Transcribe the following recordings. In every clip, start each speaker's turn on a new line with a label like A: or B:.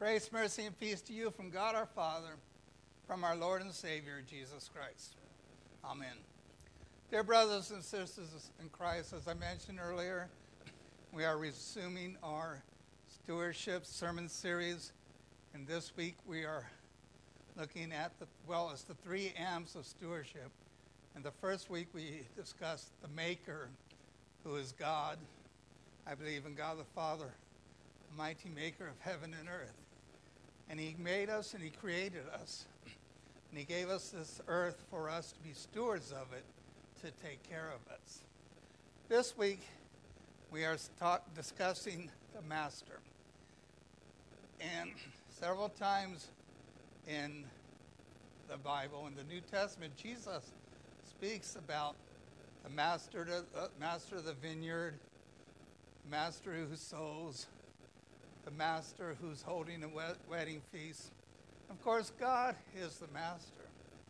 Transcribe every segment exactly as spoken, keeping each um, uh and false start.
A: Grace, mercy, and peace to you from God our Father, from our Lord and Savior, Jesus Christ. Amen. Dear brothers and sisters in Christ, as I mentioned earlier, we are resuming our stewardship sermon series, and this week we are looking at, the well, it's the three M's of stewardship. And the first week we discussed the Maker, who is God. I believe in God the Father, the mighty Maker of heaven and earth. And he made us and he created us. And he gave us this earth for us to be stewards of it, to take care of us. This week, we are talk, discussing the Master. And several times in the Bible, in the New Testament, Jesus speaks about the master, to, uh, master of the vineyard, master who sows, the master who's holding a wed- wedding feast. Of course, God is the master.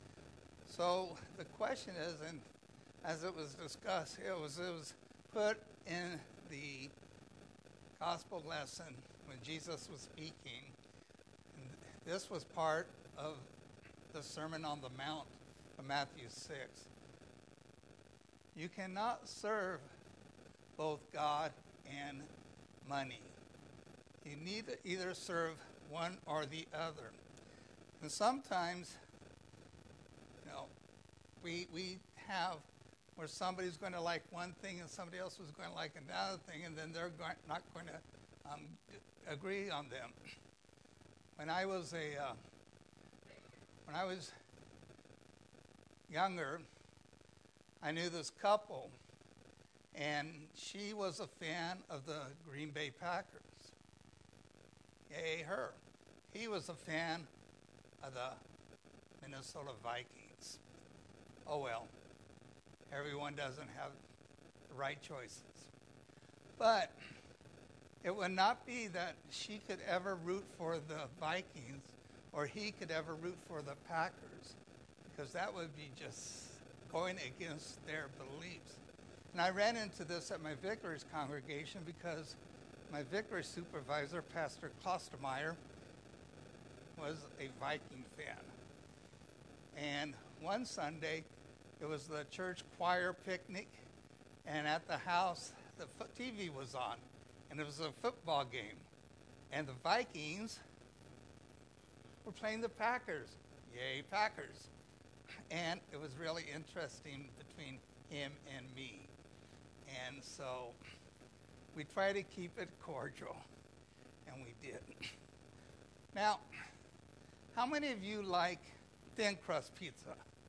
A: So the question is, and as it was discussed, it was, it was put in the gospel lesson when Jesus was speaking. And this was part of the Sermon on the Mount of Matthew six. You cannot serve both God and money. You need to either serve one or the other. And sometimes, you know, we we have where somebody's going to like one thing and somebody else is going to like another thing, and then they're going, not going to um, agree on them. When I was a uh, when I was younger, I knew this couple, and she was a fan of the Green Bay Packers. Yay, her. He was a fan of the Minnesota Vikings. Oh well, everyone doesn't have the right choices. But it would not be that she could ever root for the Vikings or he could ever root for the Packers, because that would be just going against their beliefs. And I ran into this at my vicarage congregation because my vicarage supervisor, Pastor Klostermeyer, was a Viking fan. And one Sunday, it was the church choir picnic, and at the house, the T V was on, and it was a football game. And the Vikings were playing the Packers. Yay, Packers. And it was really interesting between him and me. And so we try to keep it cordial, and we did. Now, how many of you like thin crust pizza?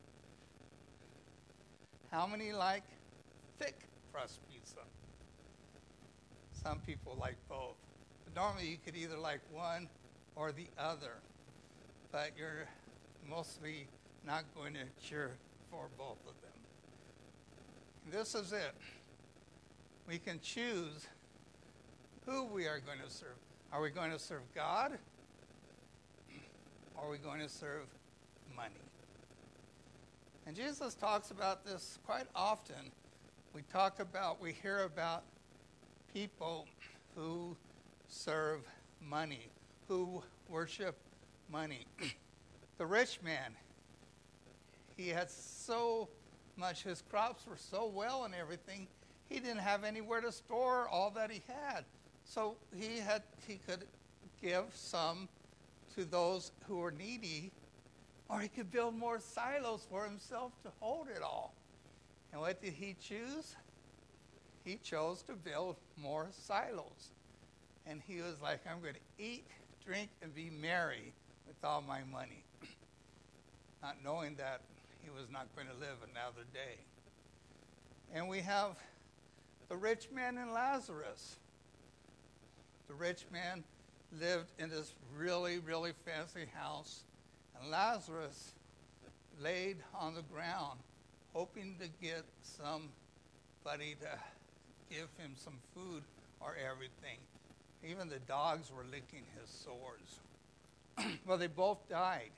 A: How many like thick crust pizza? Some people like both. But normally you could either like one or the other, but you're mostly not going to cheer for both of them. This is it. We can choose who we are going to serve. Are we going to serve God? Or are we going to serve money? And Jesus talks about this quite often. We talk about, we hear about people who serve money, who worship money. The rich man, he had so much, his crops were so well and everything, he didn't have anywhere to store all that he had. So he had he could give some to those who were needy, or he could build more silos for himself to hold it all. And what did he choose? He chose to build more silos. And he was like, I'm going to eat, drink, and be merry with all my money. Not knowing that he was not going to live another day. And we have the rich man and Lazarus. The rich man lived in this really, really fancy house, and Lazarus laid on the ground, hoping to get somebody to give him some food or everything. Even the dogs were licking his sores. Well, they both died.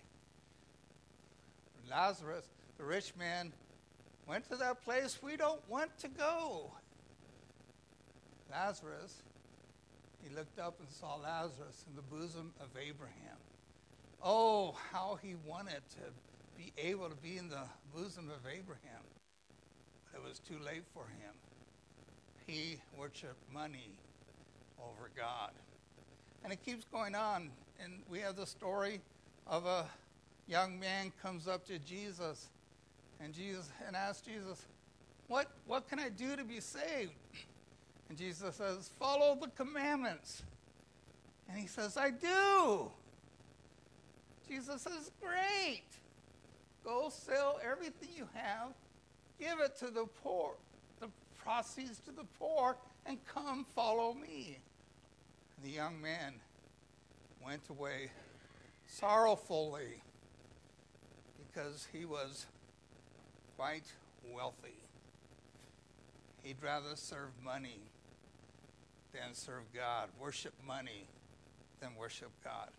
A: Lazarus, the rich man, went to that place we don't want to go. Lazarus he looked up and saw Lazarus in the bosom of Abraham. Oh, how he wanted to be able to be in the bosom of Abraham. But it was too late for him. He worshiped money over God. And it keeps going on. And we have the story of a young man comes up to Jesus and Jesus and asks Jesus, what, what can I do to be saved? And Jesus says, follow the commandments. And he says, I do. Jesus says, great. Go sell everything you have, give it to the poor, the proceeds to the poor, and come follow me. And the young man went away sorrowfully because he was quite wealthy. He'd rather serve money than serve God, worship money than worship God.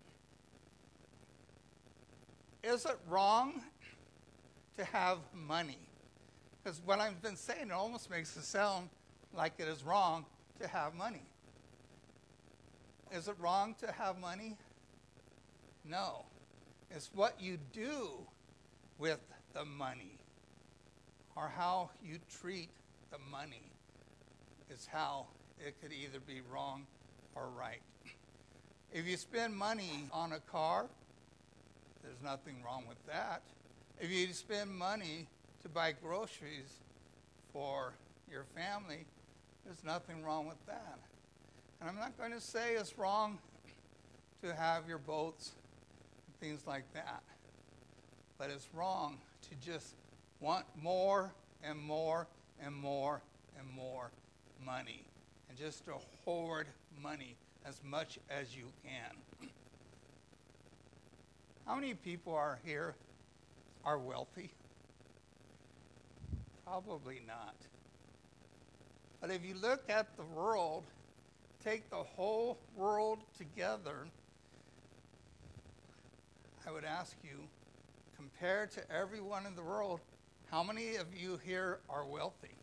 A: Is it wrong to have money? Because what I've been saying, it almost makes it sound like it is wrong to have money. Is it wrong to have money? No. It's what you do with the money, or how you treat the money is how it could either be wrong or right. If you spend money on a car, there's nothing wrong with that. If you spend money to buy groceries for your family, there's nothing wrong with that. And I'm not going to say it's wrong to have your boats and things like that. But it's wrong to just want more and more and more and more money. And just to hoard money as much as you can. How many people are here are wealthy? Probably not. But if you look at the world, take the whole world together, I would ask you, compared to everyone in the world, how many of you here are wealthy?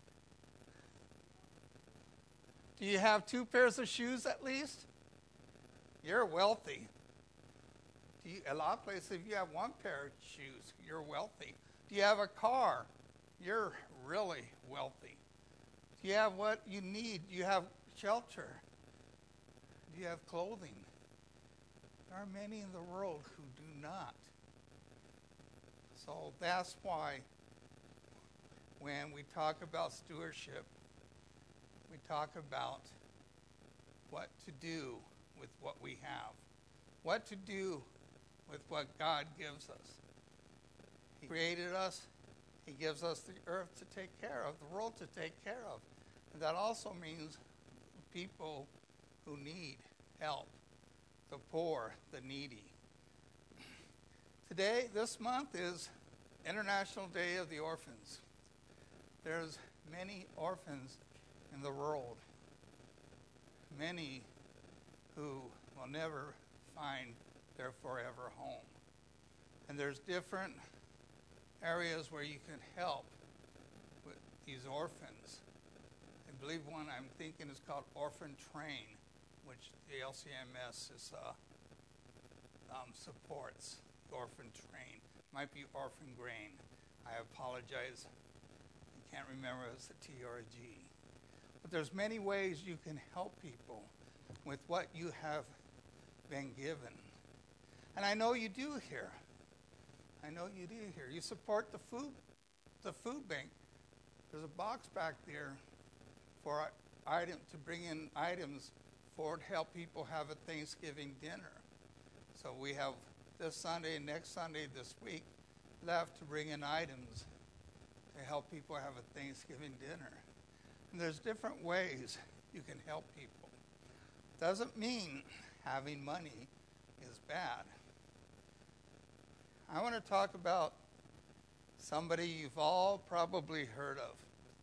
A: Do you have two pairs of shoes at least? You're wealthy. Do you, a lot of places, if you have one pair of shoes, you're wealthy. Do you have a car? You're really wealthy. Do you have what you need? Do you have shelter? Do you have clothing? There are many in the world who do not. So that's why when we talk about stewardship, we talk about what to do with what we have, what to do with what God gives us. He created us. He gives us the earth to take care of, the world to take care of. And that also means people who need help, the poor, the needy. Today, this month, is International Day of the Orphans. There's many orphans in the world, many who will never find their forever home. And there's different areas where you can help with these orphans. I believe one I'm thinking is called Orphan Train, which the L C M S is, uh, um, supports. The Orphan Train. Might be Orphan Grain. I apologize. I can't remember if it's a T or a G. But there's many ways you can help people with what you have been given. And I know you do here. I know you do here. You support the food, the food bank. There's a box back there for item to bring in items for to help people have a Thanksgiving dinner. So we have this Sunday and next Sunday this week left to bring in items to help people have a Thanksgiving dinner. And there's different ways you can help people. Doesn't mean having money is bad. I want to talk about somebody you've all probably heard of.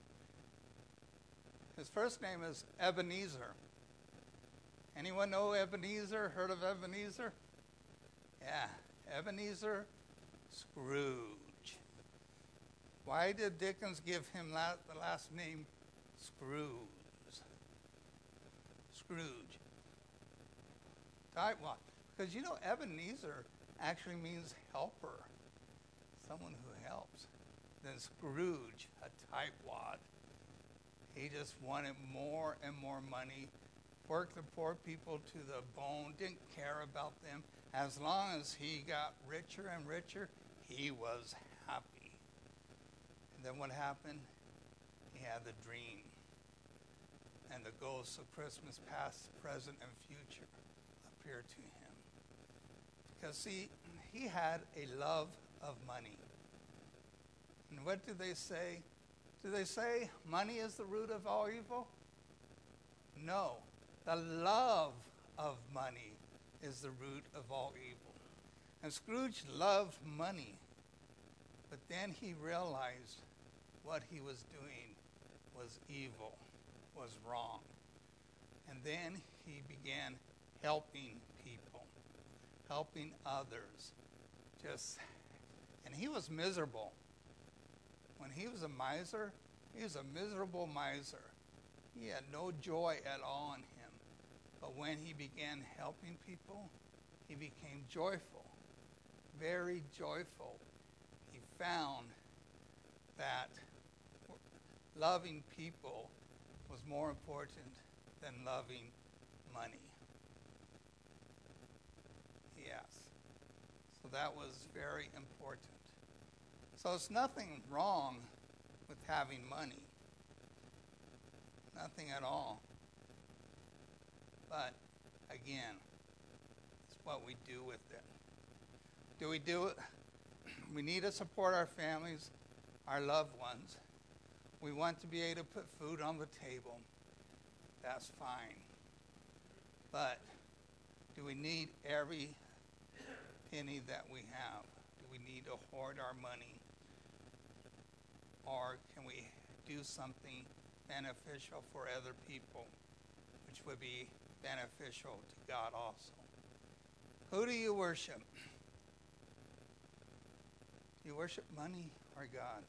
A: His first name is Ebenezer. Anyone know Ebenezer? Heard of Ebenezer? Yeah, Ebenezer Scrooge. Why did Dickens give him la- the last name Scrooge? Scrooge. Tightwad. Because you know, Ebenezer actually means helper, someone who helps. Then Scrooge, a tightwad. He just wanted more and more money, worked the poor people to the bone, didn't care about them. As long as he got richer and richer, he was happy. And then what happened? He had the dream. And the ghosts of Christmas past, present, and future appeared to him. Because see, he had a love of money. And what do they say? Do they say money is the root of all evil? No. The love of money is the root of all evil. And Scrooge loved money. But then he realized what he was doing was evil, was wrong. And then he began helping people, helping others. Just, and he was miserable. When he was a miser, he was a miserable miser. He had no joy at all in him. But when he began helping people, he became joyful, very joyful. He found that loving people was more important than loving money. Yes. So that was very important. So it's nothing wrong with having money. Nothing at all. But again, it's what we do with it. Do we do it? We need to support our families, our loved ones. We want to be able to put food on the table. That's fine. But do we need every penny that we have? Do we need to hoard our money? Or can we do something beneficial for other people, which would be beneficial to God also? Who do you worship? Do you worship money or God?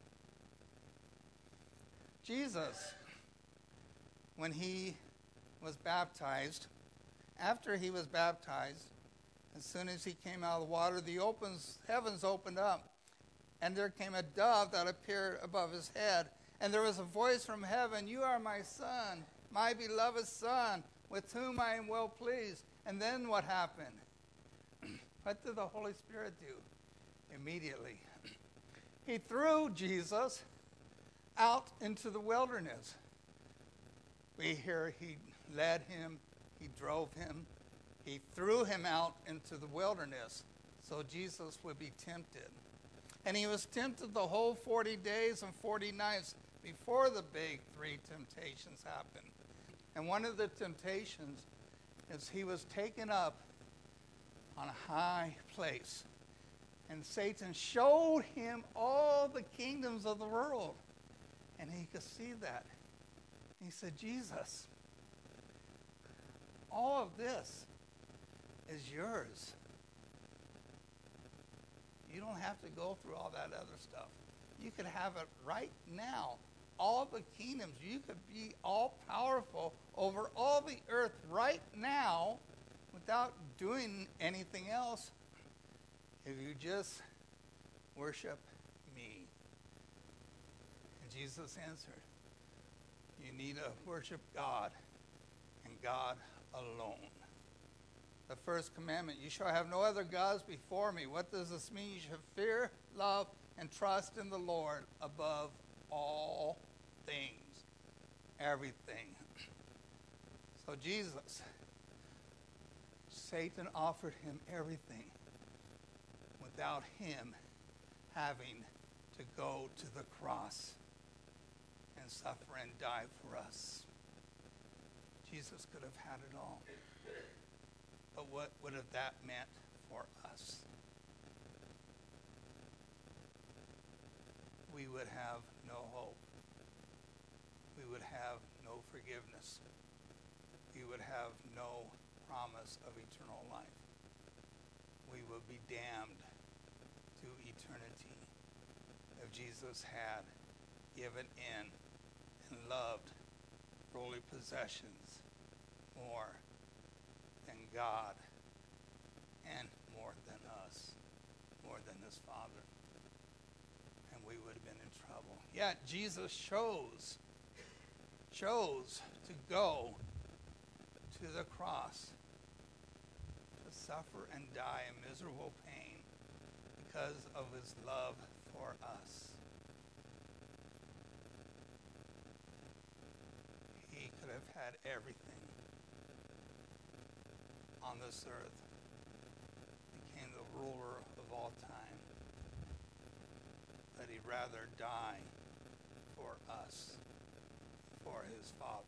A: Jesus, when he was baptized, after he was baptized, as soon as he came out of the water, the opens, heavens opened up, and there came a dove that appeared above his head. And there was a voice from heaven, "You are my son, my beloved son, with whom I am well pleased." And then what happened? What did the Holy Spirit do? Immediately, he threw Jesus out into the wilderness. We hear he led him, he drove him, he threw him out into the wilderness so Jesus would be tempted. And he was tempted the whole forty days and forty nights before the big three temptations happened. And one of the temptations is he was taken up on a high place. And Satan showed him all the kingdoms of the world. And he could see that. He said, "Jesus, all of this is yours. You don't have to go through all that other stuff. You could have it right now. All the kingdoms. You could be all powerful over all the earth right now without doing anything else if you just worship me." And Jesus answered, "You need to worship God and God alone." The first commandment, "You shall have no other gods before me." What does this mean? You should fear, love, and trust in the Lord above all things, everything. So Jesus, Satan offered him everything without him having to go to the cross and suffer and die for us. Jesus could have had it all. But what would have that meant for us? We would have no hope. We would have no forgiveness. We would have no promise of eternal life. We would be damned to eternity if Jesus had given in and loved worldly possessions more than God and more than us, more than his Father. And we would have been in trouble. Yet Jesus chose, chose to go to the cross to suffer and die in miserable pain because of his love for us. He could have had everything on this earth, became the ruler of all time, but he'd rather die for us, for his Father.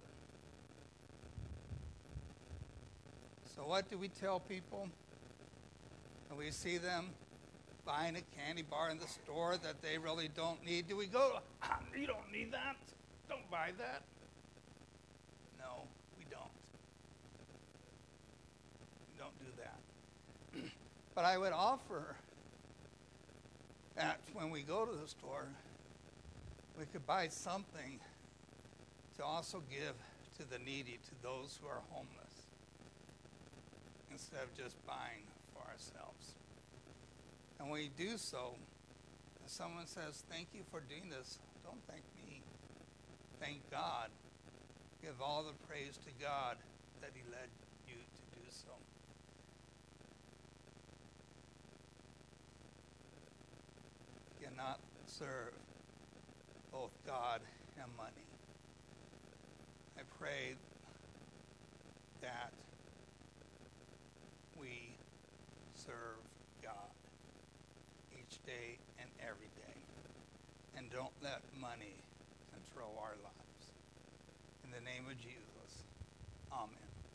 A: So what do we tell people when we see them buying a candy bar in the store that they really don't need? Do we go, ah, you don't need that? Don't buy that. No, we don't. We don't do that. But I would offer that when we go to the store, we could buy something to also give to the needy, to those who are homeless, instead of just buying for ourselves. And when we do so, if someone says, thank you for doing this, don't thank me. Thank God. Give all the praise to God that he led you to do so. You cannot serve both God and money. I pray that we serve God each day and every day, and don't let money control our lives. In the name of Jesus, amen.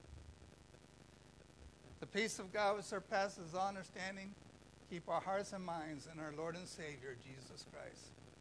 A: The peace of God which surpasses all understanding, keep our hearts and minds in our Lord and Savior, Jesus Christ.